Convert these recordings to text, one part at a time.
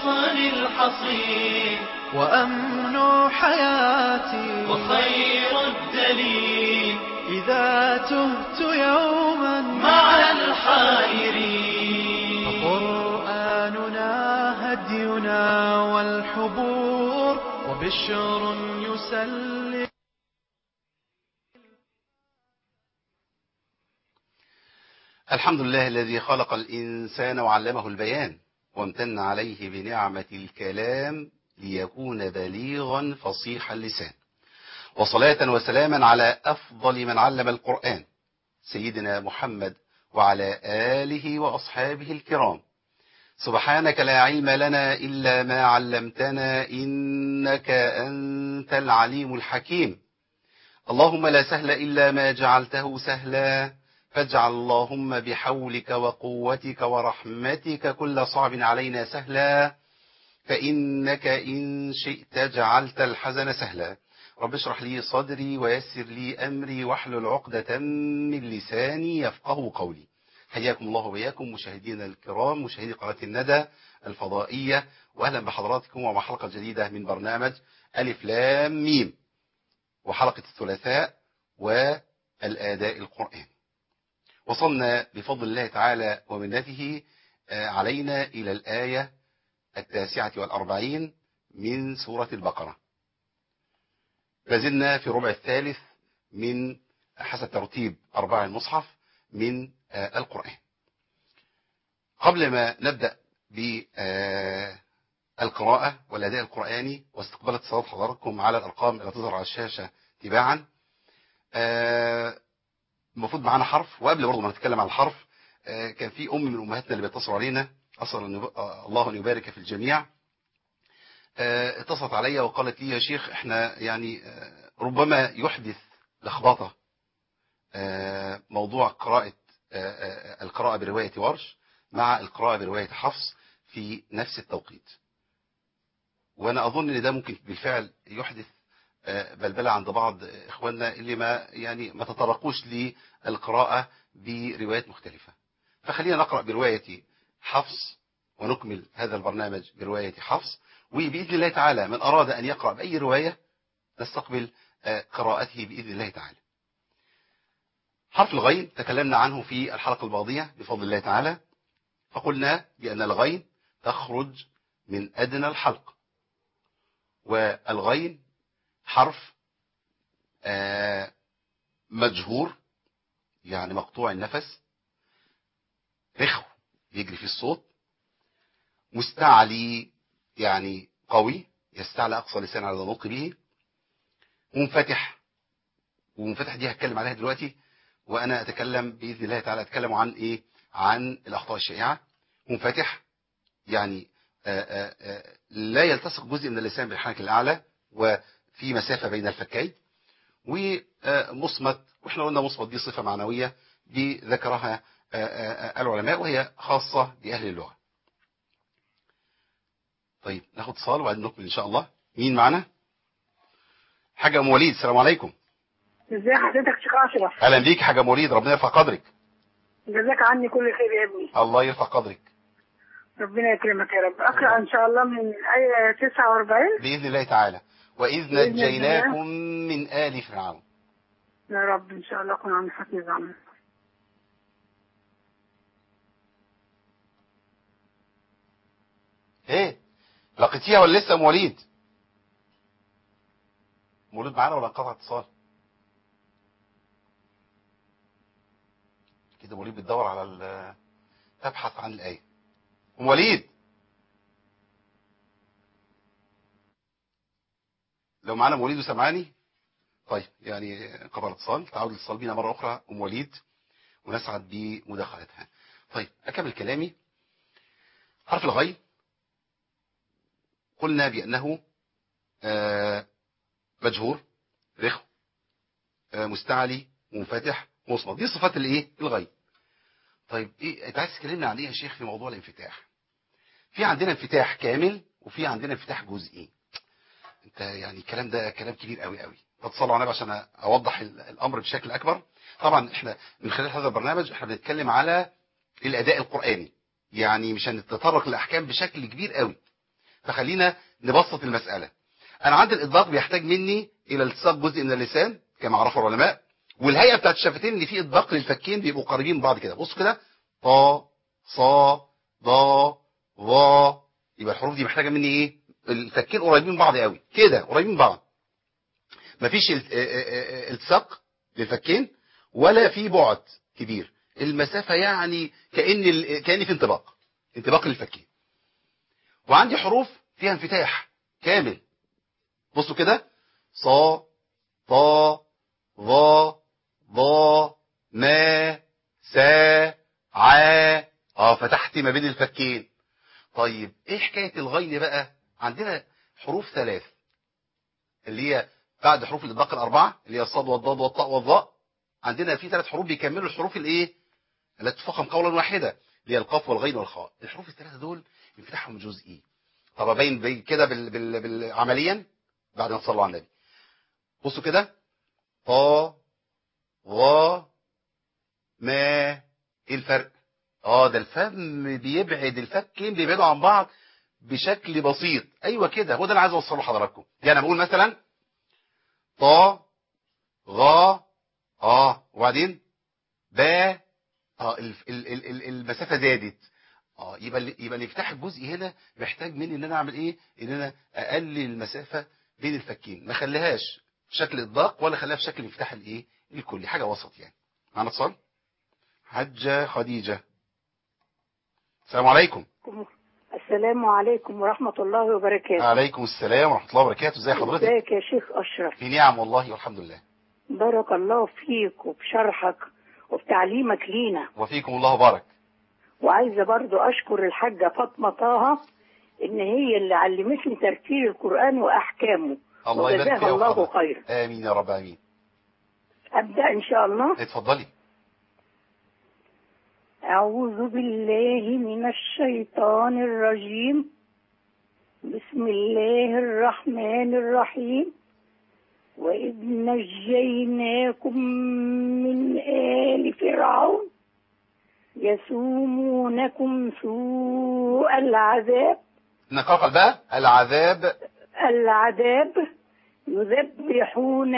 الحصن الحصين وأمن حياتي وخير الدليل إذا تهت يوما مع الحائرين. فقرآننا هدينا والحبور وبشر يسلم. الحمد لله الذي خلق الإنسان وعلمه البيان وامتن عليه بنعمة الكلام ليكون بليغا فصيح اللسان، وصلاة وسلاما على أفضل من علم القرآن سيدنا محمد وعلى آله وأصحابه الكرام. سبحانك لا علم لنا إلا ما علمتنا إنك أنت العليم الحكيم. اللهم لا سهل إلا ما جعلته سهلا، فاجعل اللهم بحولك وقوتك ورحمتك كل صعب علينا سهلا، فإنك إن شئت جعلت الحزن سهلا. رب اشرح لي صدري ويسر لي أمري واحلل عقدة من لساني يفقه قولي. حياكم الله وبياكم مشاهدينا الكرام، مشاهدي قناة الندى الفضائية، وأهلا بحضراتكم ومع حلقة جديدة من برنامج ألف لام ميم، وحلقة الثلاثاء والآداء القرآن. وصلنا بفضل الله تعالى ومنته علينا إلى الآية 49 من سورة البقرة. لازلنا في ربع الثالث من حسب ترتيب أرباع المصحف من القرآن. قبل ما نبدأ بالقراءة والأداء القرآني واستقبال اتصالات حضراتكم على الأرقام التي تظهر على الشاشة تباعا، المفروض معانا حرف. وقبل برضه ما نتكلم عن الحرف، كان في أم من أمهاتنا اللي بيتصلوا علينا، أسأل الله أن يبارك في الجميع، اتصلت عليا وقالت لي يا شيخ احنا يعني ربما يحدث لخبطة موضوع القراءة برواية ورش مع القراءة برواية حفص في نفس التوقيت، وأنا أظن أن ده ممكن بالفعل يحدث بلبلة عند بعض إخواننا اللي ما تطرقوش للقراءة بروايات مختلفة. فخلينا نقرأ برواية حفص ونكمل هذا البرنامج برواية حفص، وبإذن الله تعالى من أراد أن يقرأ بأي رواية نستقبل قراءته بإذن الله تعالى. حرف الغين تكلمنا عنه في الحلقة الماضية بفضل الله تعالى، فقلنا بأن الغين تخرج من أدنى الحلق، والغين حرف مجهور يعني مقطوع النفس، رخو يجري في الصوت، مستعلي يعني قوي يستعلى أقصى لسان على النطق به، منفتح، ومنفتح دي هتكلم عليها دلوقتي، وأنا أتكلم بإذن الله تعالى أتكلم عن إيه؟ عن الأخطاء الشائعة. منفتح يعني لا يلتصق جزء من اللسان بالحنك الأعلى وفي مسافة بين الفكين. ومصمت، وإحنا قلنا مصمت دي صفة معنوية دي ذكرها العلماء وهي خاصة بأهل اللغة. طيب ناخد اتصال وبعدين نكمل إن شاء الله. مين معنا؟ حاجة أم وليد، السلام عليكم. ازي حضرتك شيخ اشرف؟ أهلا بيك حاجة أم وليد، ربنا يرفع قدرك. جزاك عني كل خير يا ابني. الله يرفع قدرك. ربنا يكرمك يا رب. اقرا ان شاء الله من آية 49 بإذن الله تعالى. وإذ نجيناكم من آل فرعون. يا رب ان شاء الله اكون عن حسن ظن. ايه لقيتيها ولا لسه ام وليد؟ ام وليد معانا ولا انقطع اتصال؟ كده ام وليد بتدور على تبحث عن الآية. ام وليد لو معانا ام وليد وسمعاني طيب يعني انقطع الاتصال، تعود الاتصال بينا مرة أخرى ام وليد ونسعد بمداخلتها. طيب أكمل كلامي. حرف الغين قلنا بأنه مجهور، رخو، مستعلي، منفتح، مصمت، دي صفات الايه؟ الغين. طيب ايه انت عايز تكلمنا عن ايه يا شيخ في موضوع الانفتاح؟ في عندنا انفتاح كامل وفي عندنا انفتاح جزئي. انت يعني الكلام ده كلام كبير قوي قوي، فتصلوا على النبي عشان اوضح الامر بشكل اكبر. طبعا احنا من خلال هذا البرنامج احنا بنتكلم على الاداء القرآني، يعني مش هنتطرق للاحكام بشكل كبير قوي، فخلينا نبسط المسألة. انا عندي الاطباق بيحتاج مني الى التصاق جزء من اللسان كما عرفه العلماء، والهيئة بتاعت الشفتين ان في اطباق للفكين بيبقوا قريبين من بعض كده. بصوا كده، طا صا ضا ظا، يبقى الحروف دي محتاجة مني ايه؟ الفكين قريبين من بعض قوي كده، قريبين من بعض، مفيش التصاق للفكين ولا في بعد كبير، المسافة يعني كأن في انطباق للفكين. وعندي حروف فيها انفتاح كامل. بصوا كده، صا طا ظا ضا ما سا عا، فتحت ما بين الفكين. طيب ايه حكاية الغين بقى؟ عندنا حروف ثلاث اللي هي بعد حروف الإطباق الأربعة اللي هي الصاد والضاد والطاء والظاء، عندنا في ثلاث حروف بيكملوا الحروف الايه التي تفخم قولا واحدة اللي هي القاف والغين والخاء. الحروف الثلاثة دول انفتاحهم جزئي. طب ابين كده عمليا بعد ما تصلوا على النبي. بصوا كده، طا غا ما، ايه الفرق؟ ده الفم بيبعد الفكين، بيبعدوا عن بعض بشكل بسيط. ايوه كده، هو ده اللي عايز اوصله لحضراتكم. يعني انا بقول مثلا طا غا وبعدين با، المسافه زادت. يبقى الانفتاح الجزئي هنا محتاج مني ان انا اعمل ايه؟ ان انا اقلل المسافه بين الفكين، ما اخليهاش شكل اطباق ولا اخليها في شكل انفتاح الايه الكلي، حاجه وسط يعني. معانا اتصال. حاجه خديجه، السلام عليكم. السلام عليكم ورحمة الله وبركاته. عليكم السلام ورحمه الله وبركاته. ازي حضرتك؟ ازيك يا شيخ أشرف؟ في نعم والله والحمد لله. بارك الله فيك وبشرحك وبتعليمك لينا. وفيكم الله بارك. وعايزة برضو أشكر الحاجة فاطمة طه إن هي اللي علمتني ترتيل القرآن وأحكامه. الله يبارك فيها الله خير. آمين يا رب آمين. أبدأ إن شاء الله. اتفضلي. أعوذ بالله من الشيطان الرجيم. بسم الله الرحمن الرحيم. وإذ نجيناكم من آل فرعون يسومونكم سوء العذاب. نقاقل بقى العذاب يذبحون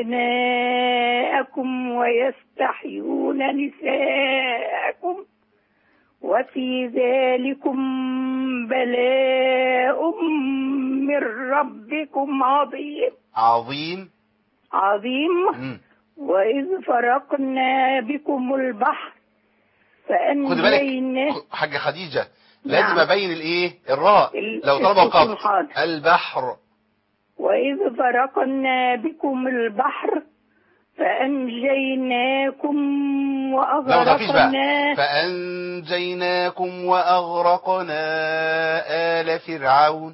أبناءكم ويستحيون نساءكم وفي ذلكم بلاء من ربكم عظيم. وإذ فرقنا بكم البحر فأنجينا. خد بالك حاجة خديجة، لازم أبين الراء لو طلبوا قبض البحر. وإذ فرقنا بكم البحر فأنجيناكم وأغرقنا. فأنجيناكم وأغرقنا آل فرعون.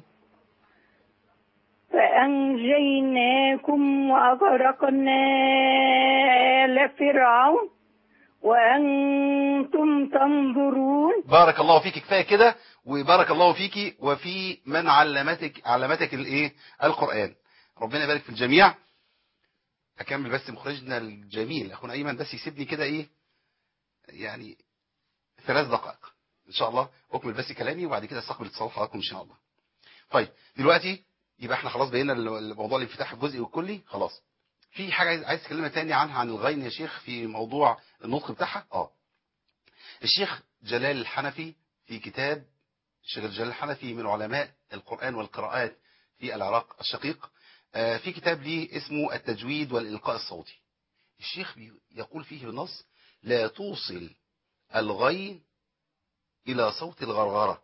وأنتم تنظرون. بارك الله فيك. كفاية كده، وبارك الله فيك وفي من علمتك القرآن. ربنا يبارك في الجميع. أكمل بس مخرجنا الجميل أخونا أيمن بس يسيبني كده يعني 3 دقائق إن شاء الله أكمل بس كلامي، وبعد كده استقبل اتصال حضراتكم إن شاء الله. طيب دلوقتي يبقى احنا خلاص بينا الموضوع الانفتاح الجزئي والكلي خلاص. في حاجة عايز تكلمنا تاني عنها عن الغين يا شيخ في موضوع النطق بتاعها. الشيخ جلال الحنفي في كتاب، الشيخ جلال الحنفي من علماء القرآن والقراءات في العراق الشقيق، في كتاب ليه اسمه التجويد والإلقاء الصوتي. الشيخ يقول فيه بالنص: لا توصل الغين إلى صوت الغرغرة.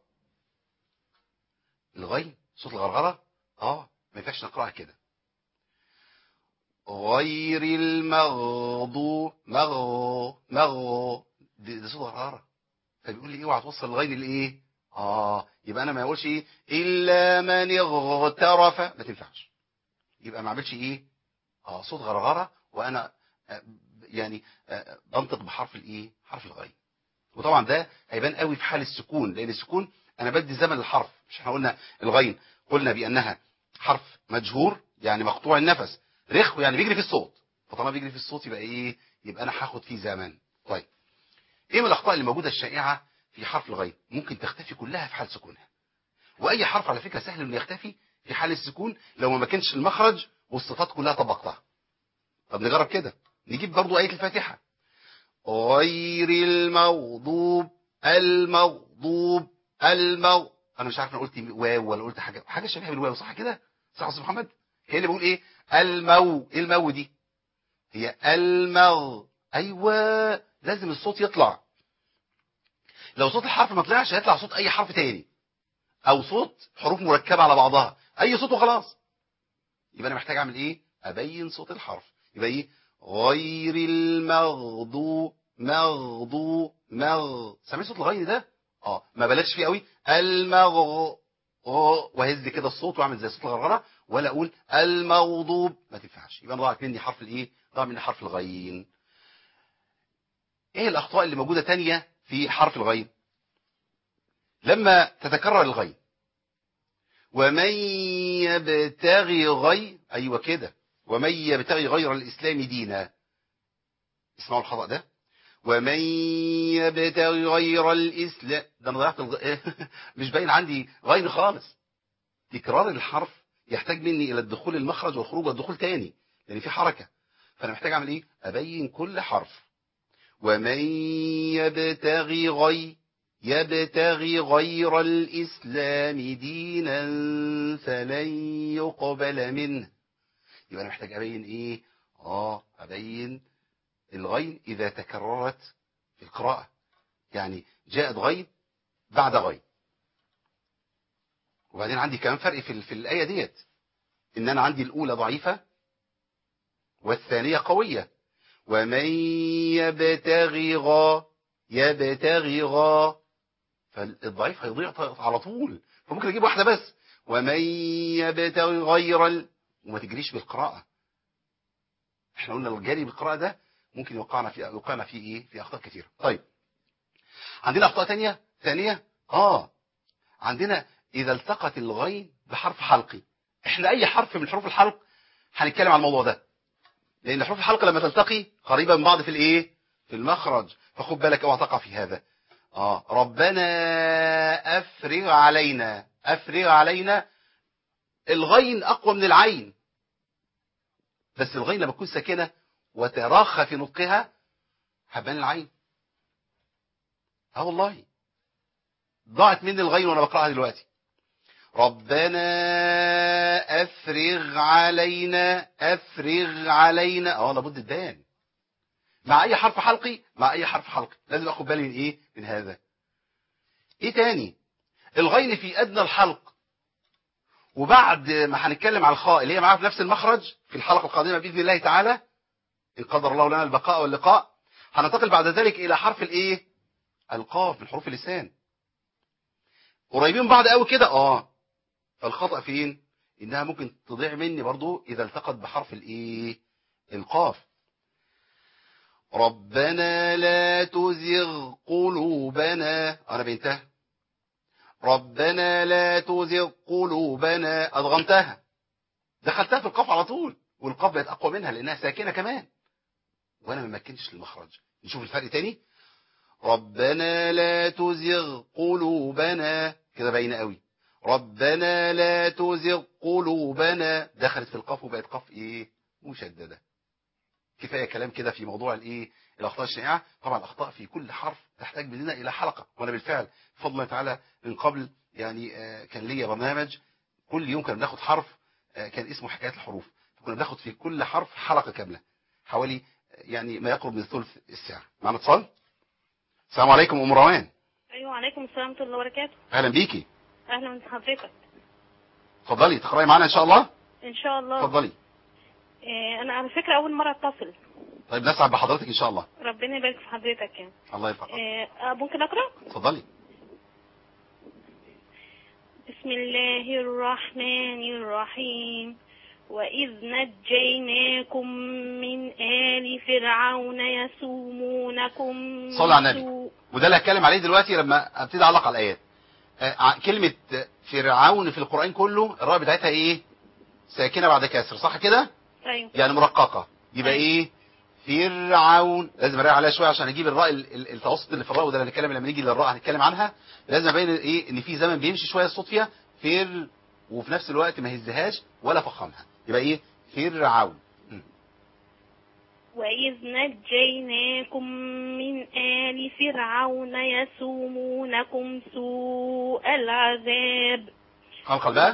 الغين صوت الغرغرة ما ينفعش نقرأها كده. غير المغضوب ده صوت غرغرة. فبيقول لي اوعى توصل الغين يبقى انا ما اقولش الا من اغترف، ما تنفعش. يبقى ما اعملش صوت غرغرة وانا يعني بنطق بحرف حرف الغين. وطبعا ده هيبان قوي في حال السكون، لان السكون انا بدي زمن للحرف. مش احنا قلنا الغين قلنا بانها حرف مجهور يعني مقطوع النفس، رخو يعني بيجري في الصوت، فطالما بيجري في الصوت يبقى انا هاخد فيه زمن. طيب ايه من الاخطاء اللي موجوده الشائعه في حرف الغين؟ ممكن تختفي كلها في حال سكونها، واي حرف على فكره سهل انه يختفي في حال السكون لو ما كانش المخرج والصفات كلها طبقتها. طب نجرب كده، نجيب برضو آية الفاتحة. غير المغضوب انا مش عارف انا قلت واو ولا قلت حاجه شبيهه بالواو، صح كده؟ صح يا استاذ محمد؟ هي اللي بقول ايه؟ ايه المو دي؟ هي ايوه، لازم الصوت يطلع. لو صوت الحرف ما طلعش هيطلع صوت اي حرف تاني، او صوت حروف مركبه على بعضها، اي صوت وخلاص. يبقى انا محتاج اعمل ايه؟ ابين صوت الحرف. يبقى ايه؟ غير المغضوب سامعين صوت الغين ده؟ ما بلغش فيه قوي. وهز كده الصوت واعمل زي صوت الغرغره، ولا اقول المغضوب، ما تنفعش. يبقى ضاعت مني حرف الايه؟ ضاع مني حرف الغين. ايه الاخطاء اللي موجوده تانية في حرف الغين؟ لما تتكرر الغين، ومن يبتغي ايوه كده، ومن يبتغي غير الاسلام دينا. اسمعوا الخطأ ده. ومن يبتغي غير الاسلام، ده انا ضيعت مش باين عندي غين خالص. تكرار الحرف يحتاج مني الى الدخول المخرج والخروج والدخول تاني، لان في حركه. فانا محتاج اعمل ايه؟ ابين كل حرف. ومن يبتغي غير الإسلام دينا فلن يقبل منه. يبقى أنا محتاج أبين إيه؟ أبين الغين إذا تكررت في القراءة، يعني جاءت غين بعد غين. وبعدين عندي كمان فرق في الآية ديت، إن أنا عندي الأولى ضعيفة والثانية قوية. ومن يبتغي فالضعيف هيضيع على طول، فممكن اجيب واحده بس. ومن يبتغي وما تجريش بالقراءه. احنا قلنا الجري بالقراءه ده ممكن يوقعنا في ايه؟ في اخطاء كثيره. طيب عندنا اخطاء ثانيه. عندنا اذا التقت الغين بحرف حلقي. احنا اي حرف من حروف الحلق هنتكلم عن الموضوع ده، لان حروف الحلق لما تلتقي قريبه من بعض في الايه؟ في المخرج. فخد بالك اوعى تقع في هذا. ربنا افرغ علينا. الغين اقوى من العين، بس الغين لما تكون ساكنه وتراخى في نطقها هبان العين. والله ضاعت مني الغين وانا بقراها دلوقتي. ربنا افرغ علينا لابد تبان مع اي حرف حلقي. لازم اخد بالي من ايه؟ من هذا. ايه تاني؟ الغين في ادنى الحلق، وبعد ما هنتكلم على الخاء اللي هي معاها في نفس المخرج في الحلقه القادمه باذن الله تعالى، ان قدر الله لنا البقاء واللقاء، هننتقل بعد ذلك الى حرف الايه؟ القاف من حروف اللسان. قريبين من بعض قوي كده. فالخطأ فين؟ انها ممكن تضيع مني برضو اذا التقت بحرف الايه؟ القاف. ربنا لا تزغ قلوبنا، انا بنتها. ربنا لا تزغ قلوبنا، ادغمتها، دخلتها في القاف على طول، والقاف بقت اقوى منها لانها ساكنه كمان، وانا ما مكنتش المخرج. نشوف الفرق تاني. ربنا لا تزغ قلوبنا، كده باينه قوي. ربنا لا تزغ قلوبنا، دخلت في القاف وبقت قاف ايه؟ مشدده. كفايه كلام كده في موضوع الايه؟ الاخطاء الشائعه. طبعا الاخطاء في كل حرف تحتاج مننا الى حلقه، وانا بالفعل بفضل الله تعالى من قبل يعني كان ليا برنامج كل يوم كنا بناخد حرف، كان اسمه حكايات الحروف. كنا بناخد في كل حرف حلقه كامله حوالي يعني ما يقرب من ثلث الساعه. معنا اتصال. السلام عليكم ام روان. ايوه وعليكم السلام ورحمه الله وبركاته. اهلا بيكي. اهلا بحضرتك. اتفضلي تقراي معانا ان شاء الله. ان شاء الله. اتفضلي. انا على فكره اول مره اتصل. طيب نسعد بحضرتك ان شاء الله. ربنا يبارك في حضرتك يعني. الله يرفعك. ممكن اقرا؟ اتفضلي. بسم الله الرحمن الرحيم. وإذ نجيناكم من آل فرعون يسومونكم. صلى على النبي. وده اللي هتكلم عليه دلوقتي لما ابتدي اعلق على الايات. كلمه فرعون في القران كله الراء بتاعتها ايه؟ ساكنه بعد كسر، صح كده؟ ايوه. يعني مرققه. يبقى أيوة. ايه؟ فرعون. لازم اريح عليها شويه عشان اجيب الراء التوسط اللي في الراء، وده اللي هنتكلم لما نيجي للراء هنتكلم عنها. لازم ابين ايه؟ ان في زمن بيمشي شويه الصوت فيها. فر، وفي نفس الوقت ما هزهاش ولا فخمها، يبقى ايه؟ فرعون. وإذ نجيناكم من آل فرعون يسومونكم سوء العذاب قال بقى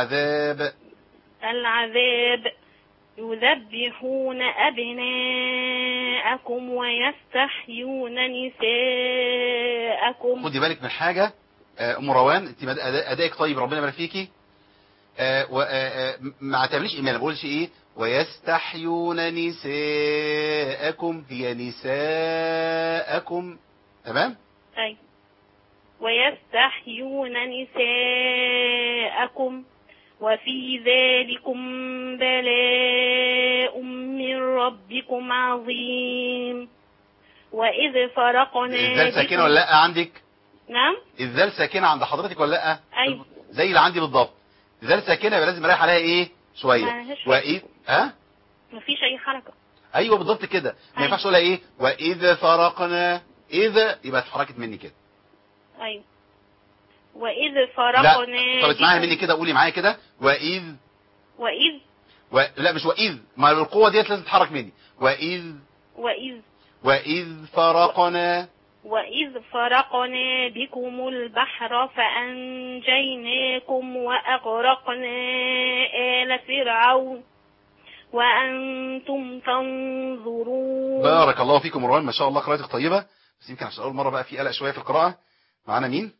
العذاب يذبحون أبناءكم ويستحيون نساءكم. خدي بالك من حاجة ام روان، انت ادائك طيب ربنا يبارك فيكي. ما تعمليش ايمان، ما بقولش ايه ويستحيون نساءكم، هي نساءكم. تمام. أي ويستحيون نساءكم وفي ذلكم بلاء من ربكم عظيم. وإذ فرقنا الذال ساكنة ولا لا عندك؟ نعم. الذال ساكنة عند حضرتك ولا لا؟ أيوة. زي اللي عندي بالضبط. الذال ساكنة يبقى لازم اريح عليها ايه شوية. وإذ مفيش أي حركة. ايوه بالضبط كده. ما ينفعش اقولها ايه وإذ فرقنا، إذا يبقى اتحركت مني كده. أيوة. وإذ فرقنا. لا طب اسمعها مني كده، قولي معايا كده وإذ. لا مش وإذ، ما القوة ديت لازم تتحرك مني. وإذ فرقنا بكم البحر فأنجيناكم وأغرقنا آل فرعون وأنتم تنظرون. بارك الله فيكم مروان، ما شاء الله قراءتك طيبة، بس يمكن عشان أول مرة بقى في قلق شوية في القراءة. معانا مين؟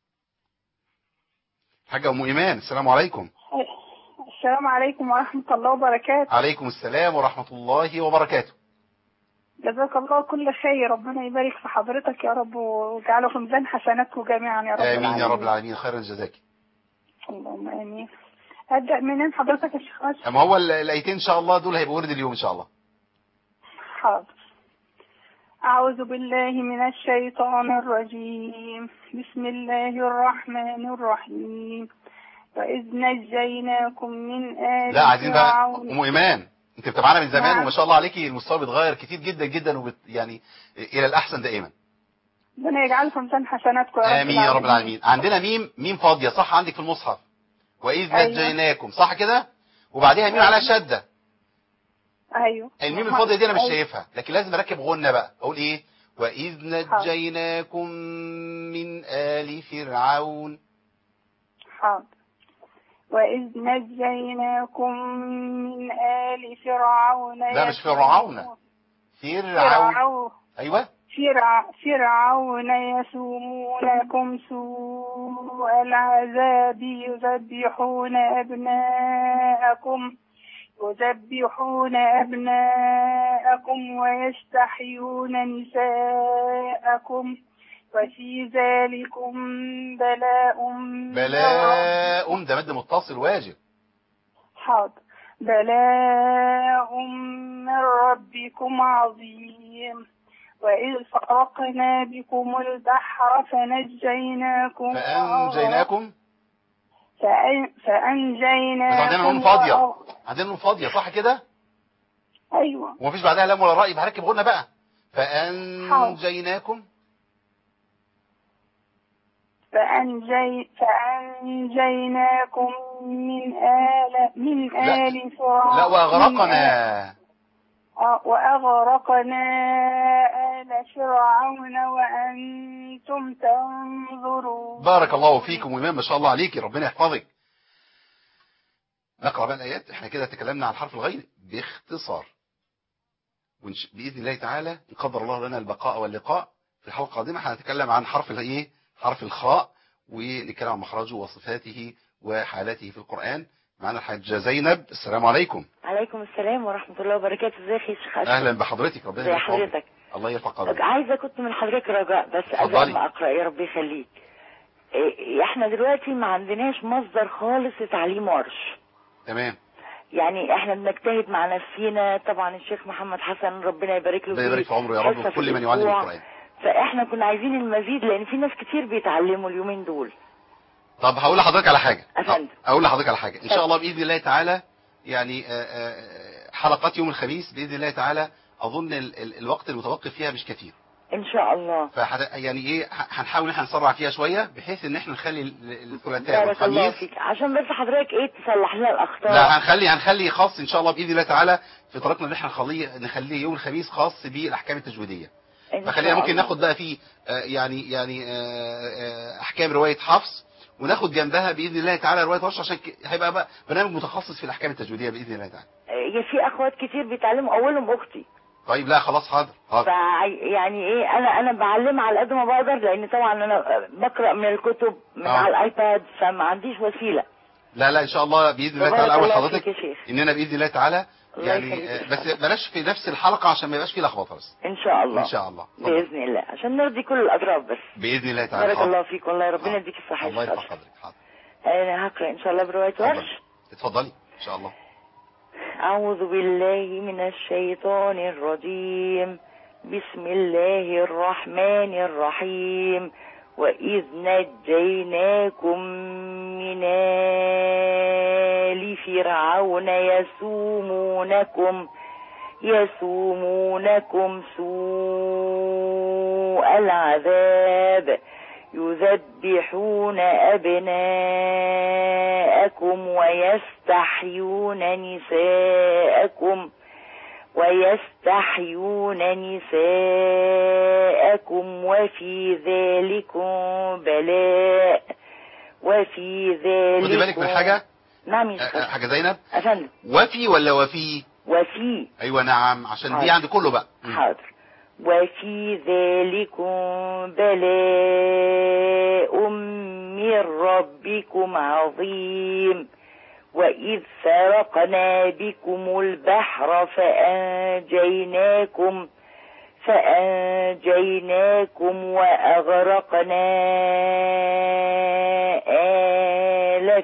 حاجة أم إيمان. السلام عليكم. السلام عليكم ورحمة الله وبركاته. عليكم السلام ورحمة الله وبركاته. جزاك الله كل خير، ربنا يبارك في حضرتك يا رب ويجعله في ميزان حسناتكم جميعا يا رب. آمين يا رب العالمين، خيرا جزاك. اللهم آمين. أبدأ منين حضرتك يا شيخ أشرف؟ أما هو الآيتين إن شاء الله دول هيبقوا ورد اليوم إن شاء الله. حاضر. أعوذ بالله من الشيطان الرجيم، بسم الله الرحمن الرحيم. وإذ نجيناكم من آل لا عايزين بقى أم فرعون. إيمان، أنت بتابعنا من زمان نعم. وما شاء الله عليكي المستوى بيتغير كتير جدا جدا يعني إلى الأحسن دائما. ربنا يجعله في ميزان حسناتكم يا رب. آمين يا رب العالمين. عندنا ميم فاضية صح عندك في المصحف؟ وإذ نجيناكم صح كده؟ وبعديها ميم على شدة. أيوه. الميم الفاضية دي أنا مش شايفها، لكن لازم أركب غنة بقى. أقول إيه؟ وإذ نجيناكم من آل فرعون. حاضر. وإذ نجيناكم من آل فرعون. لا مش فرعون، فرعون. أيوة. فرعون يسومونكم سوء العذاب يذبحون أبناءكم ويستحيون نساءكم وفي ذلكم بلاء ده مد متصل واجب. حاضر. بلاء من ربكم عظيم. وإذ فرقنا بكم البحر فأنجيناكم عندنا نون فاضية صح كده؟ أيوة. ومفيش بعدها لام ولا راء، يبقى هركب غنة بقى. فأنجيناكم من آل فرعون. لا وأغرقنا آل فرعون وأنتم تنظرون. بارك الله فيكم وإمام ما شاء الله عليكي، ربنا يحفظك. نقرأ بقى الآيات. احنا كده تكلمنا عن حرف الغين باختصار، بإذن الله تعالى إن قدر الله لنا البقاء واللقاء في الحلقة القادمة هنتكلم عن حرف الخاء، ونتكلم عن مخرجه وصفاته وحالاته في القرآن. معنا الحاجة زينب. السلام عليكم. عليكم السلام ورحمة الله وبركاته. ازيك يا شيخ أشرف؟ أهلا بحضرتك، ربنا يبارك فيك. حضرتك الله يرفع قدرك. عايزة كنت من حضرتك رجاء بس قبل ما أقرأ يا رب يخليك. احنا دلوقتي ما عندناش مصدر خالص لتعليم ورش. تمام. يعني احنا بنجتهد مع نفسينا، طبعا الشيخ محمد حسن ربنا يبارك له، ربنا يبارك في عمره يا رب وكل من يعلم القرآن. فاحنا كنا عايزين المزيد لان في ناس كتير بيتعلموا اليومين دول. طب هقول لحضرتك على حاجة. اقول لحضرتك على حاجة ان شاء الله بإذن الله تعالى. يعني حلقات يوم الخميس بإذن الله تعالى اظن الوقت المتوقف فيها مش كتير، ان شاء الله. يعني ايه هنحاول ان احنا نسرع فيها شويه بحيث ان احنا نخلي الثلاثاء بارك الله والخميس. فيك، عشان بس حضرتك ايه تصلح لنا الاخطاء. لا هنخلي خاص ان شاء الله باذن الله تعالى في طريقنا ان احنا نخليه يوم الخميس خاص بالاحكام التجويديه. فخلينا ممكن ناخد بقى فيه يعني احكام روايه حفص، وناخد جنبها باذن الله تعالى روايه ورش، عشان هيبقى بقى برنامج متخصص في الاحكام التجويديه باذن الله تعالى. في اخوات كتير بيتعلموا، اولهم اختي. طيب لا خلاص حاضر. يعني ايه انا بعلمها على قد ما بقدر، لان طبعا انا بقرا من الكتب من على الايباد، فما عنديش وسيله. لا ان شاء الله باذن الله تعالى. اول حضرتك اننا باذن الله تعالى يعني بس بلاش في نفس الحلقه عشان ما يبقاش في لخبطه. بس ان شاء الله. ان شاء الله باذن الله، عشان نرضي كل الاطراف بس باذن الله تعالى. بارك الله فيك، والله ربنا يديك الصحه. الله يرفع قدرك. حاضر. انا هقرا ان شاء الله بروايه ورش. اتفضلي ان شاء الله. اعوذ بالله من الشيطان الرجيم. بسم الله الرحمن الرحيم. وإذ نجيناكم من آل فرعون يسومونكم سوء العذاب يذبحون أبناءكم ويستحيون نساءكم وفي ذلكم بلاء. خدي بالك من حاجة. نعم حاجة زينب أفندم. وفي ولا وفي؟ وفي. أيوة نعم، عشان دي عند كله بقى. حاضر. وفي ذلكم بلاء من ربكم عظيم. وإذ فرقنا بكم البحر فأنجيناكم وأغرقنا آل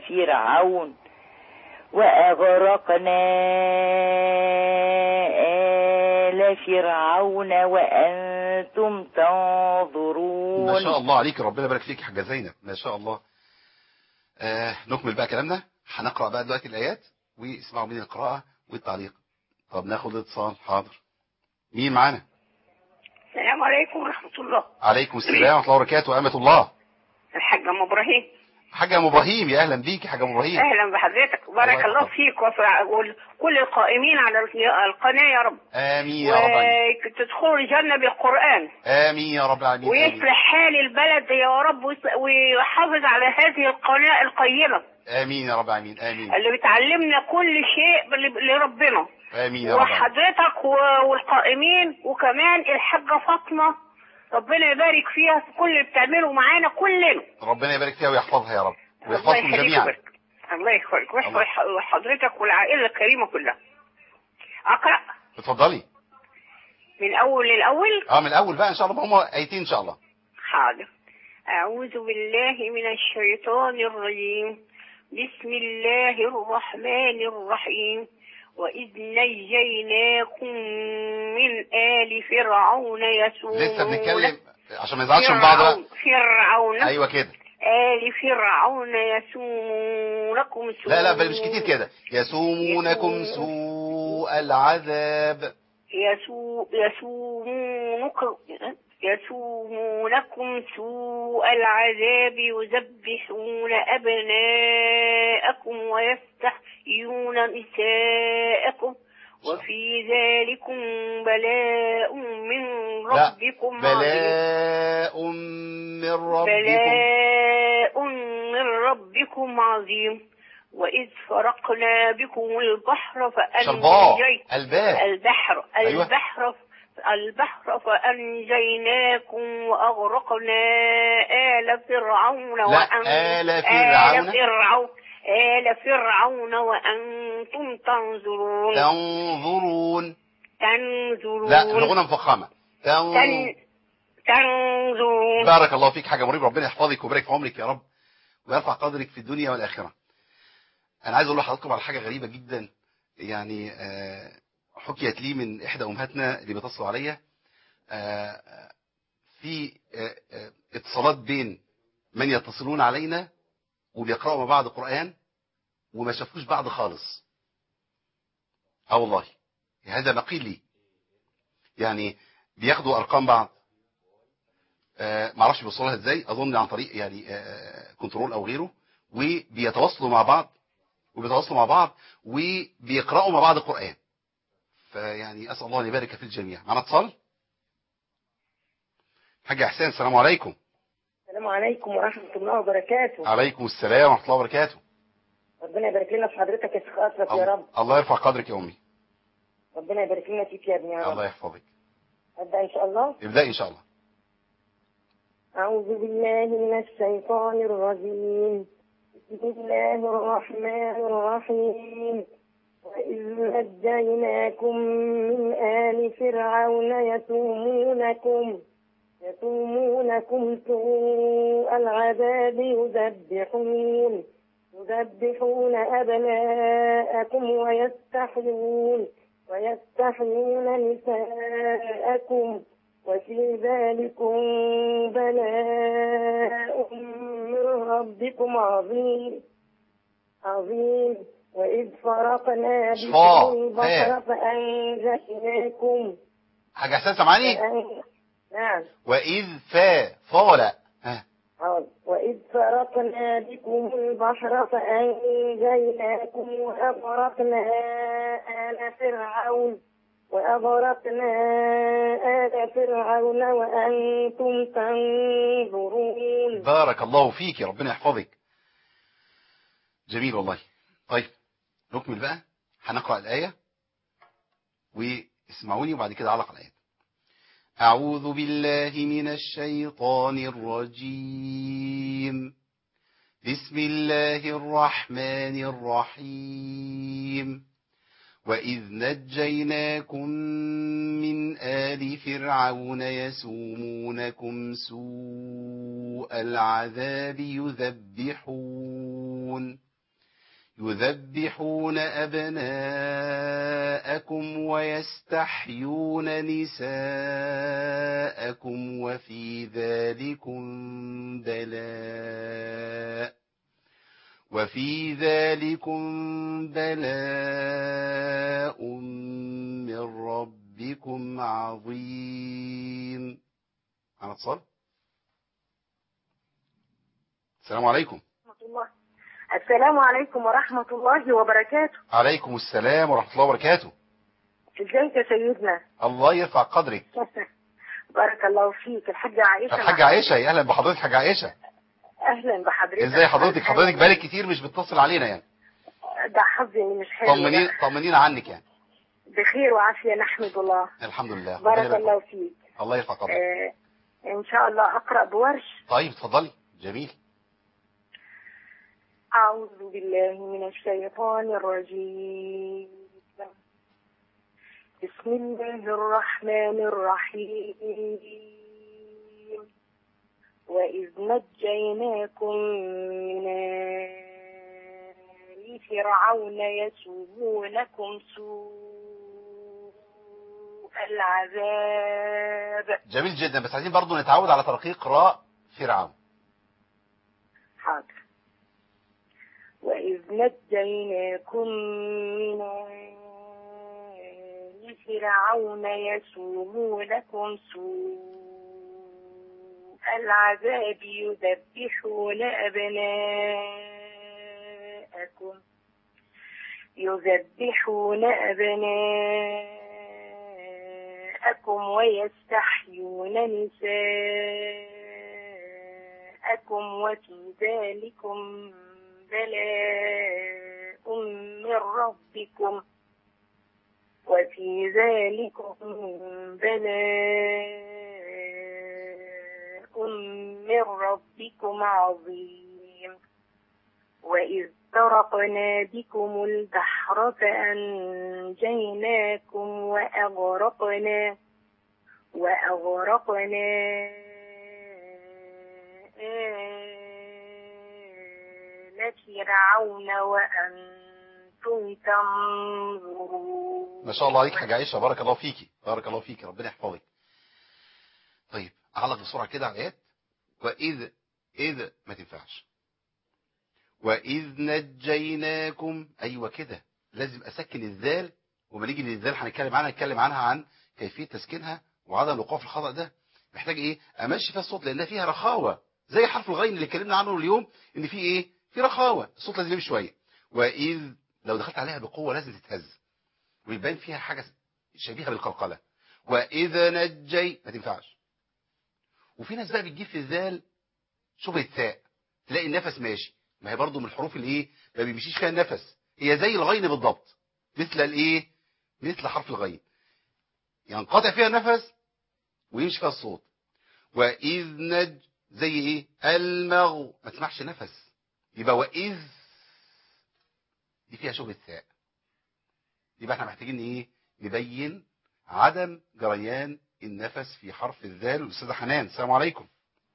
فرعون وأنتم تنظرون. ما شاء الله عليك، ربنا يبارك فيك حاجة زينب، ما شاء الله. نكمل بقى كلامنا. هنقرأ بقى دلوقتي الآيات واسمعوا مني القراءة والتعليق. طب ناخد اتصال. حاضر. مين معانا؟ السلام عليكم ورحمة الله. عليكم السلام ورحمة الله وبركاته وأمة الله. الحاجة أم إبراهيم. حاجة أم إبراهيم، يا أهلا بيك يا حاجة أم إبراهيم. أهلا بحضرتك، بارك الله فيك وكل القائمين على القناة يا رب. آمين يا رب العالمين. وتدخلوا الجنة بالقرآن. آمين يا رب العالمين. ويصلح حال البلد يا رب، ويحافظ على هذه القناة القيمة. آمين يا رب العالمين. آمين. اللي بتعلمنا كل شيء لربنا. آمين يا رب. وحضرتك والقائمين، وكمان الحاجة فاطمة ربنا يبارك فيها في كل اللي بتعمله معانا كلنا. ربنا يبارك فيها ويحفظها يا رب ويحفظكم جميعا. الله يخليك ويحفظ حضرتك والعائلة الكريمة كلها. أقرأ. اتفضلي. من أول للأول. من الأول بقى إن شاء الله، هم آيتين إن شاء الله. حاضر. أعوذ بالله من الشيطان الرجيم. بسم الله الرحمن الرحيم. وإذ نجيناكم من آل فرعون يسومون. لسه بنتكلم عشان ما نزعلش من بعض بقى. فرعون. أيوة كده. آل فرعون يسومونكم سوء. لا مش كتير كده. يسومونكم سوء العذاب. يسومونكم سوء العذاب يذبحون أبناءكم ويستحيون نساءكم وفي ذلكم بلاء من ربكم من ربكم عظيم. وإذ فرقنا بكم البحر البحر فأنجيناكم وأغرقنا آل فرعون وأنتم تنظرون. لا الغنى مفخمة. تنظرون. بارك الله فيك حاجة مريب، ربنا يحفظك ويبارك في عمرك يا رب ويرفع قدرك في الدنيا والآخرة. أنا عايز أقول لحضراتكم على حاجة غريبة جدا، يعني حكيت لي من إحدى أمهاتنا اللي بيتصلوا عليا في اتصالات بين من يتصلون علينا وبيقرأوا مع بعض قرآن وما شافوش بعض خالص. والله هذا ما قيل لي، يعني بياخدوا أرقام بعض معرفش بيوصلها ازاي، اظن عن طريق يعني كنترول او غيره، وبيتواصلوا مع بعض وبيقرأوا مع بعض القرآن. فيعني اسأل الله ان يبارك في الجميع. معنا اتصال. حاج احسان، السلام عليكم. السلام عليكم ورحمة الله وبركاته. عليكم السلام ورحمة الله وبركاته. ربنا يبارك لنا في حضرتك يا شيخ أشرف يا رب. الله يرفع قدرك يا أمي. ربنا يبارك لنا فيك يا ابني يا رب. الله يحفظك. أبدأ إن شاء الله. ابدأ إن شاء الله. أعوذ بالله من الشيطان الرجيم. بسم الله الرحمن الرحيم. وإذ نجيناكم من آل فرعون يسومونكم سوء العذاب يذبحون أبناءكم ويستحيون نساءكم وفي ذلكم بلاء من ربكم عظيم. وإذ فرقنا بكم البحر فأنجيناكم. حاجة أحسن سمعني؟ نعم. وإذ فاولا. وإذ فرقنا بكم البحر فأنجيناكم وأغرقنا آل فرعون وأنتم تنظرون. بارك الله فيك، ربنا يحفظك. جميل والله. طيب نكمل بقى، هنقرأ الآية واسمعوني وبعد كده علق الآية. أعوذ بالله من الشيطان الرجيم. بسم الله الرحمن الرحيم. وإذ نجيناكم من آل فرعون يسومونكم سوء العذاب يذبحون أبناءكم ويستحيون نساءكم وفي ذلكم بلاء من ربكم عظيم. أنا اتصال. السلام عليكم. السلام عليكم ورحمة الله وبركاته. عليكم السلام ورحمة الله وبركاته. ازيك يا سيدنا؟ الله يرفع قدرك. بارك الله فيك. الحاجة عائشة. الحاجة عائشة، اهلا بحضرتك حاجة عائشة. اهلا بحضرتك. ازاي حضرتك بقالك كتير مش بتتصل علينا يعني. ده حظي مش حلو. طمنينا عنك يعني. بخير وعافية نحمد الله. الحمد لله. بارك الله فيك. الله يرفع قدرك. ان شاء الله اقرأ بورش. طيب اتفضلي. جميل. أعوذ بالله من الشيطان الرجيم. بسم الله الرحمن الرحيم. وإذ نجيناكم من آل فرعون يسومونكم سوء العذاب. جميل جدا، بس عايزين برضو نتعود على ترقيق راء فرعون. حاضر. وإذ نجيناكم من آل فرعون يسومونكم سوء العذاب يذبحون أبناءكم ويستحيون نساءكم وفي ذلكم بلاء من ربكم عظيم. وإذ فرقنا بكم البحر فأنجيناكم وأغرقنا آل فرعون وأنتم تنظرون. ما شاء الله عليك حاجة عائشة، بارك الله فيكي، بارك الله فيكي، ربنا يحفظك. طيب أعلق بسرعة كده على الآيات. وإذ ما تنفعش. وإذ نجيناكم، أيوة كده لازم أسكن الذال، وما نيجي للذال هنتكلم عنها عن كيفية تسكينها وعدم الوقوع في الخطأ ده. محتاج ايه امشي فيها الصوت لانها فيها رخاوه، زي حرف الغين اللي اتكلمنا عنه اليوم ان في ايه، في رخاوه، الصوت لازم يمشي شويه. واذ لو دخلت عليها بقوه لازم تتهز ويبان فيها حاجه شبيهه بالقلقله. واذا نجي ما تنفعش. وفي ناس بقى بتجيب في الذال شبه الثاء، تلاقي النفس ماشي، ما هي برضو من الحروف اللي ايه ما بيمشيش فيها النفس، هي زي الغين بالضبط، مثل الايه، مثل حرف الغين ينقطع فيها النفس ويمشي فيها الصوت. وإذ زي ايه ما تسمعش نفس، يبقى وإذ دي فيها شبه الثاء. يبقى احنا محتاجين ايه نبين عدم جريان النفس في حرف الذال. الأستاذة حنان السلام عليكم.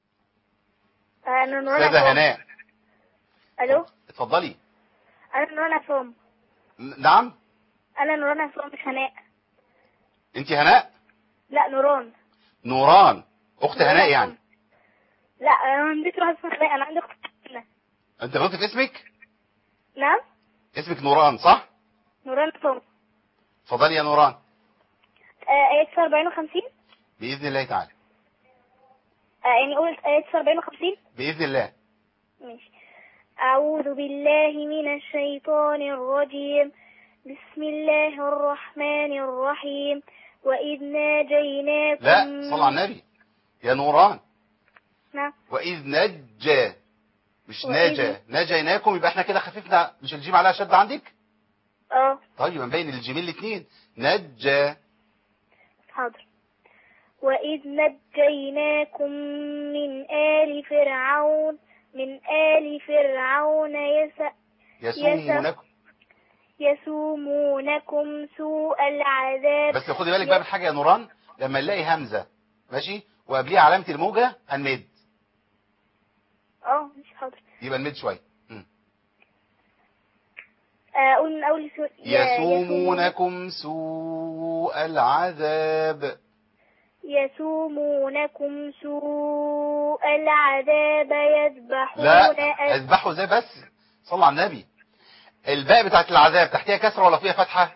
أنا نوران أستاذة هناء. ألو. اتفضلي. أنا نوران أفهم. نعم. أنا نوران أفهم مش هناء. انت هناء؟ لا نوران. نوران أخت هناء يعني؟ لا أنا عندي واحدة اسمها هناء، أنا عندي أخت هناء. أنت غلطت في اسمك؟ نعم. اسمك نوران صح؟ نوران أفهم. اتفضلي يا نوران. آيات 40 و50 بإذن الله تعالى. يعني قلت آيات 40 و50 بإذن الله. ماشي. أعوذ بالله من الشيطان الرجيم. بسم الله الرحمن الرحيم. وإذ ناجيناكم. لا صل على النبي يا نوران. نعم. وإذ نجى مش ناجى، ناجيناكم، يبقى احنا كده خففنا، مش الجيم عليها شد عندك؟ طيب يبقى مبين الجيمين الاثنين نجى. حاضر. وإذ نجيناكم من آل فرعون يسومونكم سوء العذاب. بس خدي بالك بقى من حاجة يا نوران، لما نلاقي همزة ماشي وقبليها علامة الموجة هنمد. مش حاضر. يبقى نمد شوية. أقول من أول يسومونكم سوء العذاب. يسومونكم سوء العذاب يذبحون. لا يذبحوا ازاي بس؟ صلوا على النبي. الباء بتاعت العذاب تحتها كسرة ولا فيها فتحة؟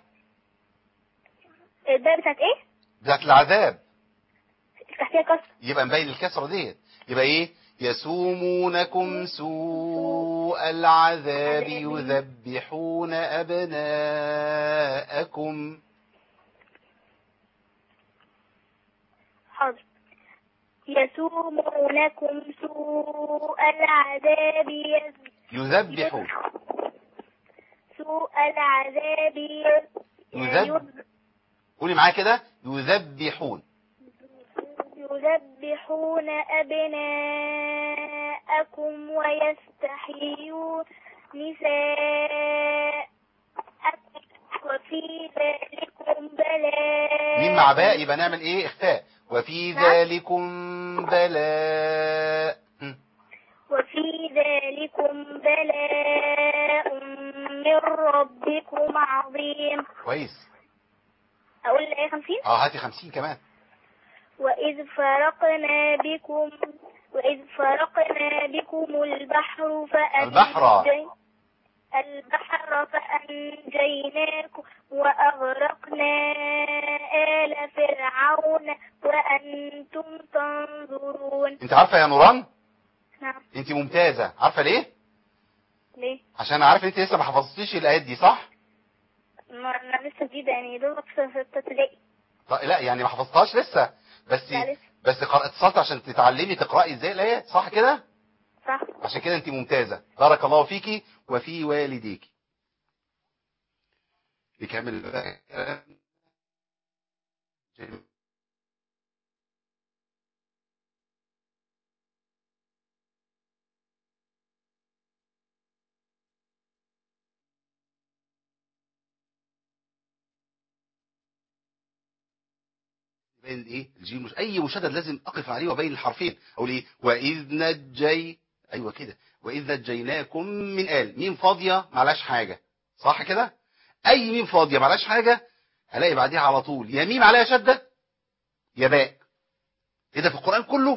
الباء بتاعت ايه؟ بتاعت العذاب تحتها كسرة، يبقى مبين الكسرة ديت. يبقى ايه؟ يسومونكم سوء العذاب يذبحون أبناءكم. حاضر. يسومونكم سوء العذاب يذبحون سوء العذاب قولي معايا كده يذبحون أبناءكم ويستحيون نساءكم وفي ذلكم بلاء. مين مع باء يبقى نعمل ايه اخفاء. وفي ذلكم بلاء. وفي ذلكم بلاء من ربكم عظيم. كويس. أقول الآية 50؟ هاتي 50 كمان. وإذ فرقنا بكم البحر فأنجيناكم وأغرقنا آل فرعون وأنتم تنظرون. انت عارفة يا نوران؟ نعم. انت ممتازة. عارفة ليه؟ ليه؟ عشان عارف ان انت لسه ما حفظتيش الآيات دي صح؟ انا لسه جديدة يعني دوبك في ابتدائي. لا يعني ما حفظتهاش لسه بس اتصلت عشان تتعلمي تقرأي ازاي الآيات صح كده؟ صح. عشان كده انت ممتازة. بارك الله فيكي وفي والديك. نكمل بقى. بين ايه الجيم مش اي مشدد لازم اقف عليه وبين الحرفين. اقول ايه واذ نجي، ايوه كده، واذ نجيناكم من آل. ميم فاضيه معلاش حاجه صح كده؟ اي ميم فاضيه معلاش حاجه هلاقي بعديها على طول يا ميم عليها شده يا باء. ايه ده في القرآن كله؟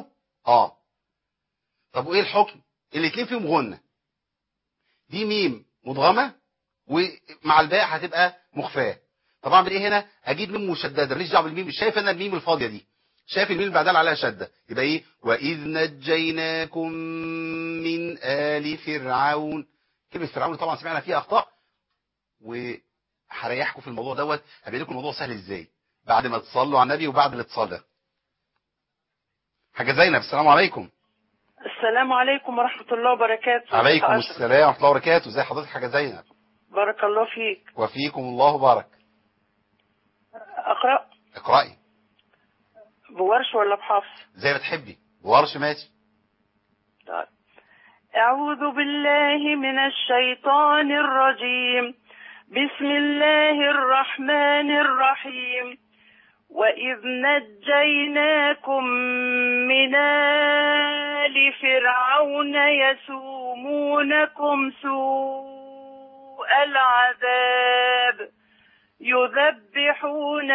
طب وايه الحكم؟ الاثنين فيهم غنه. دي ميم مدغمه ومع الباء هتبقى مخفاه. طب اعمل ايه هنا؟ اجيب ميم مشدده، ماليش دعوه بالميم، مش شايف انا الميم الفاضيه دي، شايف الميم بعدها عليها شدة، يبقى ايه؟ وإذ نجيناكم من آل فرعون. كلمة فرعون طبعا سمعنا فيها أخطاء، وهريحكم في الموضوع دوت، هبين لكم الموضوع سهل ازاي بعد ما تصلوا على النبي وبعد الاتصال ده. حاجة زينب، السلام عليكم. السلام عليكم ورحمة الله وبركاته. عليكم السلام ورحمة الله وبركاته. ازي حضرتك حاجة زينب؟ بارك الله فيك. وفيكم الله بارك. أقرأ؟ اقرأي. بورش ولا بحفص؟ زي ما تحبي، بورش ماشي. طيب. أعوذ بالله من الشيطان الرجيم. بسم الله الرحمن الرحيم. وإذ نجيناكم من آل فرعون يسومونكم سوء العذاب يذبحون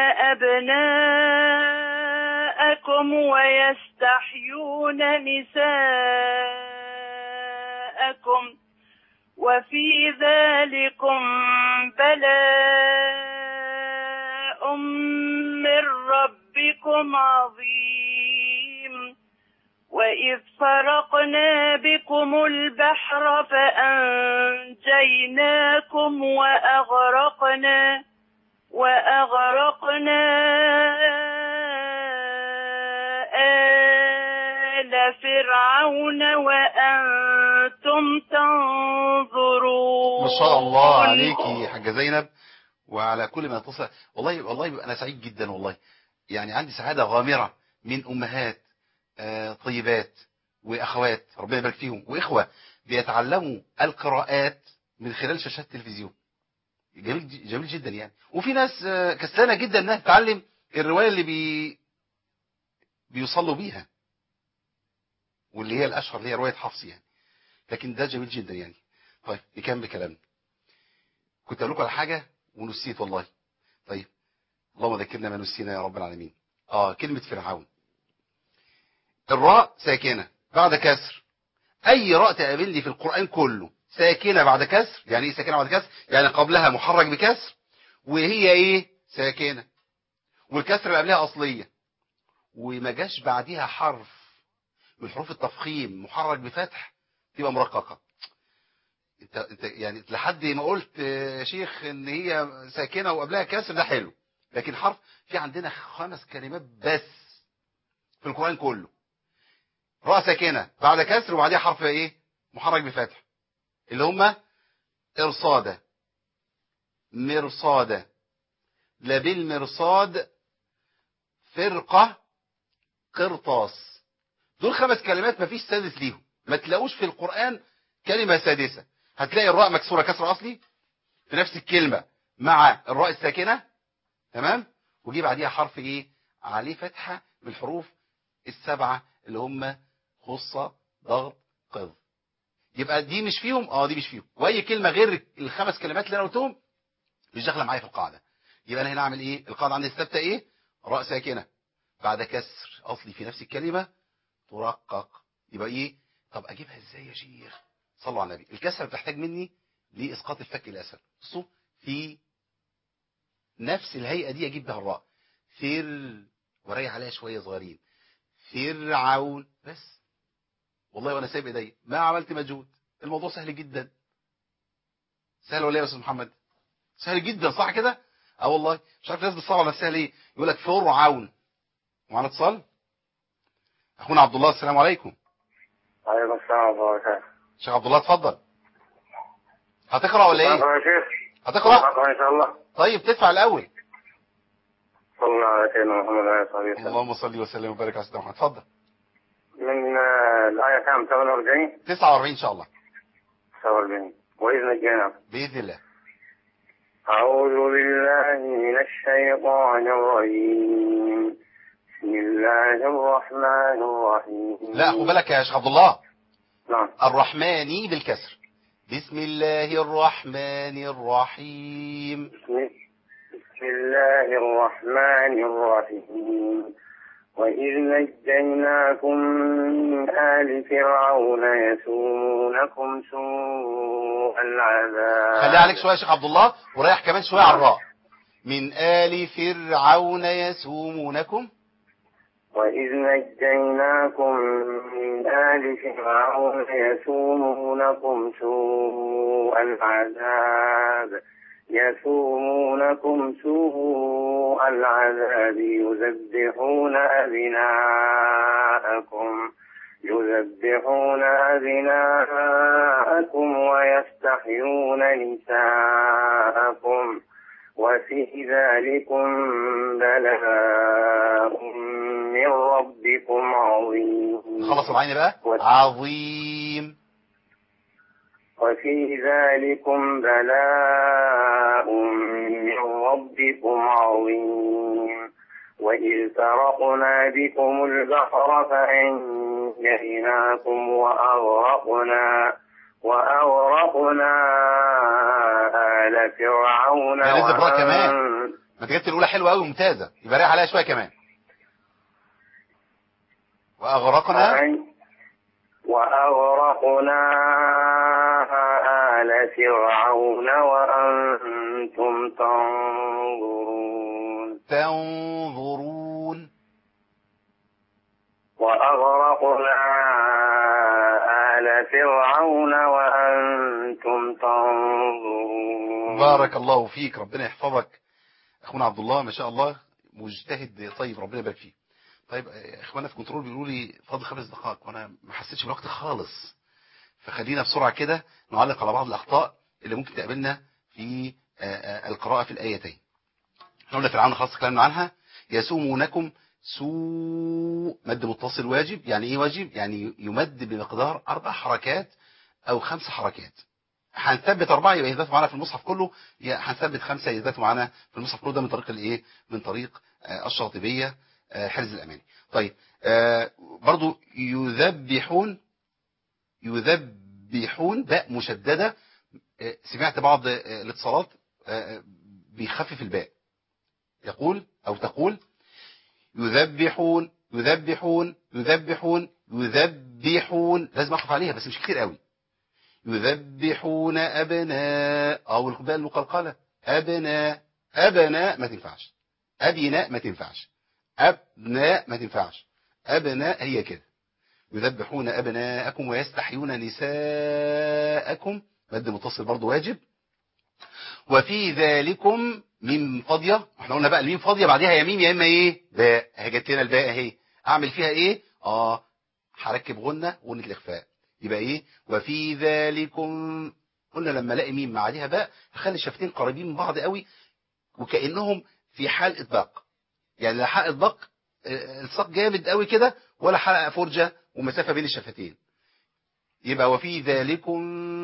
أبناءكم ويستحيون نساءكم وفي ذلكم بلاء من ربكم عظيم. وإذ فرقنا بكم البحر فأنجيناكم وأغرقنا آل فرعون وأنتم تنظرون. ما شاء الله عليكي حاجة زينب، وعلى كل ما تصل. والله أنا سعيد جدا والله، يعني عندي سعادة غامرة من أمهات طيبات وأخوات ربنا يبارك فيهم، وإخوة بيتعلموا القراءات من خلال شاشات التلفزيون. جميل جدا يعني. وفي ناس كسلانة جدا انها تتعلم الرواية اللي بيصلوا بيها، واللي هي الأشهر اللي هي رواية حفص يعني. لكن ده جميل جدا يعني. طيب نكمل كلامنا. كنت أقول لكم على حاجة ونسيت والله. طيب اللهم ذكرنا ما نسينا يا رب العالمين. كلمة فرعون، الراء ساكنة بعد كسر. أي راء تقابلني في القرآن كله ساكنة بعد كسر. يعني ايه ساكنة بعد كسر؟ يعني قبلها محرك بكسر، وهي ايه؟ ساكنة، والكسر اللي قبلها أصلية، وما جاش بعديها حرف من حروف التفخيم محرك بفتح، تبقى مرققة. انت يعني لحد ما قلت يا شيخ ان هي ساكنة وقبلها كسر، ده حلو. لكن حرف، في عندنا 5 كلمات بس في القرآن كله راء ساكنة بعد كسر وبعديها حرف ايه؟ محرك بفتح، اللي هما إرصادة، مرصادة، لبالمرصاد، فرقة، قرطاس. دول 5 كلمات مفيش سادس ليهم. ما تلاقوش في القرآن كلمة سادسة. هتلاقي الراء مكسورة كسر أصلي في نفس الكلمة مع الراء الساكنة، تمام، وجي بعديها حرف ايه؟ عليه فتحة بالحروف 7 اللي هم خصة، ضغط، قذ. يبقى دي مش فيهم، دي مش فيهم. واي كلمة غير ال5 كلمات اللي انا قلتهم مش داخله معايا في القاعدة. يبقى انا هنا اعمل ايه؟ القاعدة عندي الثابتة ايه؟ راء ساكنة بعد كسر اصلي في نفس الكلمة ترقق. يبقى ايه؟ طب اجيبها ازاي يا شيخ؟ صلوا على النبي. الكسر بتحتاج مني لاسقاط الفك الاسفل. بصوا في نفس الهيئة دي اجيب بها الراء، وريح عليها شوية صغيرين، فرعون، بس. والله وانا سايب ايدي ما عملت مجهود. الموضوع سهل جدا. سهل ولا ايه يا استاذ محمد؟ سهل جدا، صح كده؟ والله مش عارف الناس بتصعب على نفسها ليه. يقول لك فرعون. ومعنا اتصال. اخونا عبد الله، السلام عليكم. وعليكم السلام ورحمه الله وبركاته. شيخ عبد الله اتفضل. هتقرا ولا ايه؟ هتقرا ان شاء الله. طيب تدفع الاول. صلى على سيدنا محمد وعلى اله وصحبه. اللهم صل وسلم وبارك على سيدنا محمد. اتفضل. من الآية كام؟ 48 49 إن شاء الله. 49. وإذ نجينا بإذن الله. أعوذ بالله من الشيطان الرجيم. بسم الله الرحمن الرحيم. لا خد بالك يا شيخ عبد الله. نعم. الرحماني بالكسر. بسم الله الرحمن الرحيم. بسم الله الرحمن الرحيم. وإذ نجيناكم من آل فرعون يسومونكم سوء العذاب. خلي عليك شوية يا شيخ عبد الله، وريح كمان شوية على الراء. من آل فرعون يسومونكم. وإذ نجيناكم من آل فرعون يسومونكم سوء العذاب يذبحون أبناءكم ويستحيون نساءكم وفي ذلكم بلاء من ربكم عظيم. خلص معانا بقى عظيم. وفي ذلكم بلاء من ربكم عظيم. وإذ فرقنا بكم البحر فأنجيناكم وأغرقنا آل فرعون. لسه براء كمان، ما جبت الأولى حلوة أوي ممتازة، يبقى رايح عليها شوية كمان. وأغرقنا آل فرعون وأنتم تنظرون. وأغرقنا آل فرعون وأنتم تنظرون. بارك الله فيك، ربنا يحفظك أخونا عبد الله، ما شاء الله مجتهد طيب، ربنا يبارك فيك. طيب اخوانا في كنترول بيقولوا لي فاضل 5 دقائق وانا ما حسيتش بالوقت خالص، فخلينا بسرعه كده نعلق على بعض الاخطاء اللي ممكن تقابلنا في القراءه في الايتين. احنا قلنا فرعون خلاص اتكلمنا عنها. يسومونكم سوء، مد متصل واجب. يعني ايه واجب؟ يعني يمد بمقدار 4 حركات او 5 حركات. هنثبت 4 يبقى يثبتوا معانا في المصحف كله، هنثبت 5 يثبتوا معانا في المصحف كله. ده من طريق الايه؟ من طريق الشاطبيه حرز الأماني. طيب برضو يذبحون باء مشددة. سمعت بعض الاتصالات بيخفف الباء، يقول أو تقول يذبحون. لازم أقف عليها بس مش كتير قوي. يذبحون أبناء أو الباء المقلقلة أبناء ما تنفعش. أبناء ما تنفعش. أبناء ما تنفعش. أبناء هي كده. يذبحون أبناءكم ويستحيون نساءكم، مد متصل برضو واجب. وفي ذلكم ميم فاضية. احنا قلنا بقى الميم فاضية بعدها يا ميم يا اما ايه؟ باء. جت لنا الباء اهي، اعمل فيها ايه؟ هركب غنة الاخفاء. يبقى ايه؟ وفي ذلكم. قلنا لما الاقي ميم بعدها باء هخلي الشفتين قريبين من بعض قوي وكأنهم في حال اطباق. يعني لا حلقة بق الساق جامد قوي كده ولا حلقة فرجة ومسافة بين الشفتين. يبقى وفي ذلكم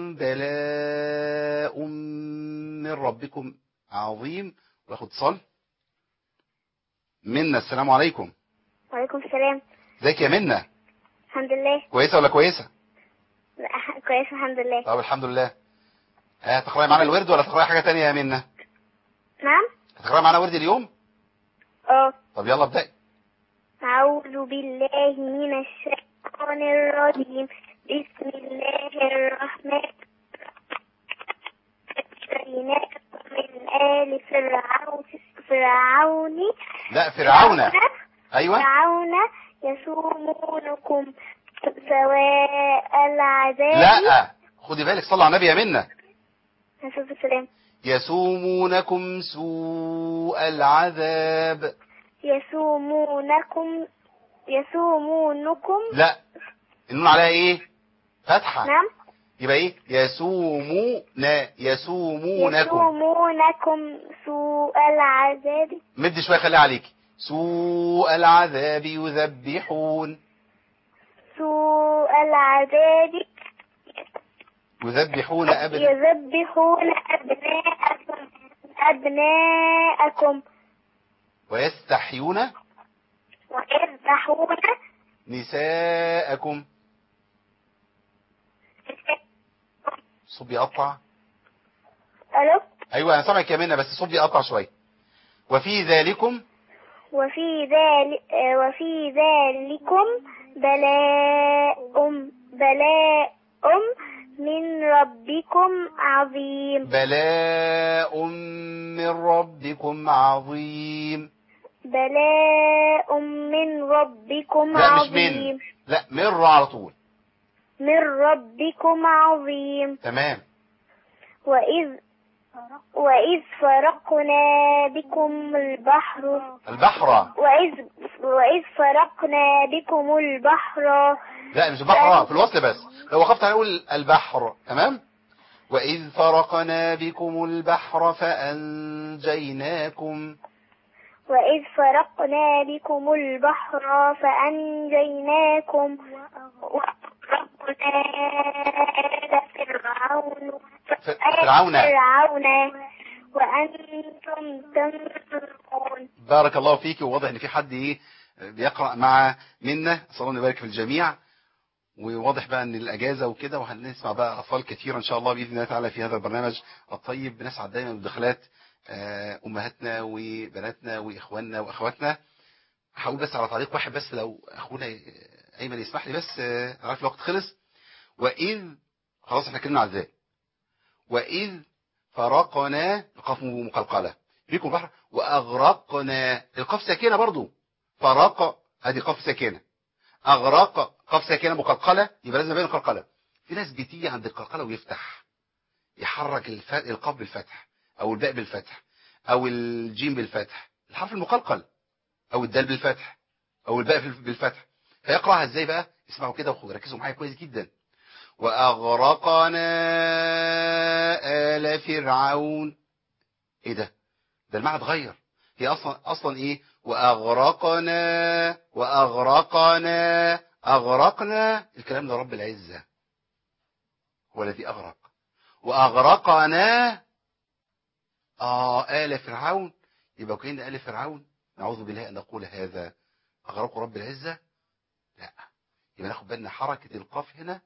بلاء من ربكم عظيم. واخد اتصال. منى، السلام عليكم. وعليكم السلام. ازيك يا منى؟ الحمد لله. كويسة ولا كويسة؟ لا كويسة الحمد لله. طب الحمد لله. هتقرأي معانا الورد ولا تقرأي حاجة تانية يا منى؟ نعم. هتقرأي معانا ورد اليوم؟ طب يلا ابدأي. أعوذ بالله من الشيطان الرجيم. بسم الله الرحمن الرحيم. من آل فرعون. لا فرعون. أيوة. فرعون يسومونكم سواء العذاب. لا خدي بالك، صلى على النبي يا منى. عليه السلام. يسومونكم سوء العذاب. يسومونكم لا النون عليها ايه؟ فتحة. نعم. يبقى ايه؟ يسومونكم سوء العذاب. مد شوية خليها عليكي. سوء العذاب يذبحون. سوء العذاب يذبحون أبناءكم ويستحيون نساءكم. صوت بيقطع. الو. ايوه انا سامعك يا منى بس الصوت بيقطع شويه. وفي ذلكم بلاء من ربكم عظيم. بلاء من ربكم عظيم. بلاء من ربكم لا مش عظيم. من، لا مر على طول. من ربكم عظيم. تمام. وإذ فرقنا بكم البحر. وإذ فرقنا بكم البحر. لا مش البحر في الوصل بس، لو وقفت هنقول البحر. تمام. وإذ فرقنا بكم البحر فأنجيناكم. وإذ فرقنا بكم البحر فأنجيناكم وأغرقنا فرعون وأنتم تنظرون. بارك الله فيك. وواضح إن في حد بيقرأ مع منا، صلى الله يبارك في الجميع. وواضح بقى ان الاجازه وكده، وهنسمع بقى اطفال كثيره ان شاء الله باذن الله تعالى في هذا البرنامج الطيب. بنسعد دايما بدخلات امهاتنا وبناتنا واخواننا واخواتنا. هقول بس على تعليق واحد بس، لو اخونا ايمن يسمح لي بس، عارف الوقت خلص. واذ خلاص احنا اتكلمنا على ازاي. واذ فرقنا، القاف مقلقله بكم البحر، واغرقنا، القاف ساكنه برضو. فرق هذه قاف ساكنه، اغرق قاف ساكنه مقلقله، يبقى لازم بين القلقله. في ناس بتيجي عند القلقله ويفتح، يحرك القاف بالفتح او الباء بالفتح او الجيم بالفتح، الحرف المقلقل، او الدال بالفتح او الباء بالفتح. فيقراها ازاي بقى؟ اسمعوا كده وركزوا معايا كويس جدا. واغرقنا آل فرعون. ايه ده المعنى اتغير. هي اصلا ايه؟ أغرقنا الكلام ده رب العزة هو الذي أغرق. وأغرقنا آل فرعون، يبقى كأن آل فرعون نعوذ بالله أن نقول هذا أغرقوا رب العزة. لا، يبقى ناخد بالنا حركة القاف هنا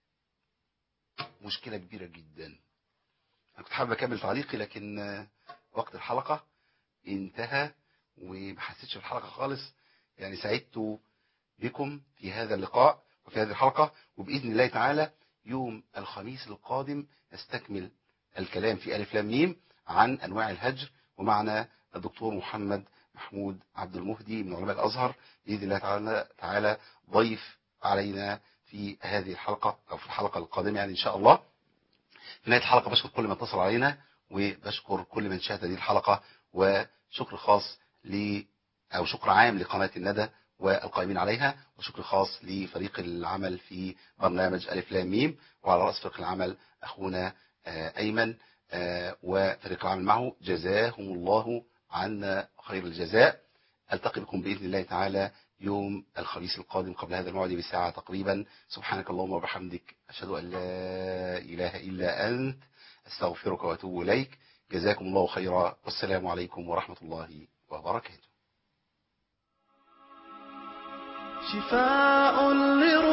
مشكلة كبيرة جدا. أنا كنت حابب أكمل تعليقي لكن وقت الحلقة انتهى وما حسيتش بالحلقة خالص. يعني سعدت بكم في هذا اللقاء وفي هذه الحلقة، وبإذن الله تعالى يوم الخميس القادم نستكمل الكلام في ألف لام ميم عن أنواع الهجر، ومعنا الدكتور محمد محمود عبد المهدي من علماء الأزهر بإذن الله تعالى ضيف علينا في هذه الحلقة أو في الحلقة القادمة يعني إن شاء الله. في نهاية الحلقة بشكر كل من اتصل علينا، وبشكر كل من شاهد هذه الحلقة، وشكر خاص أو شكر عام لقناة الندى والقائمين عليها، وشكر خاص لفريق العمل في برنامج ألف لام ميم، وعلى رأس فريق العمل أخونا أيمن وفريق العمل معه، جزاهم الله عنا خير الجزاء. ألتقي بكم بإذن الله تعالى يوم الخميس القادم قبل هذا الموعد بساعة تقريبا. سبحانك اللهم وبحمدك، أشهد أن لا إله إلا أنت، أستغفرك وأتوب إليك. جزاكم الله خيرا، والسلام عليكم ورحمة الله وبركاته. شفاء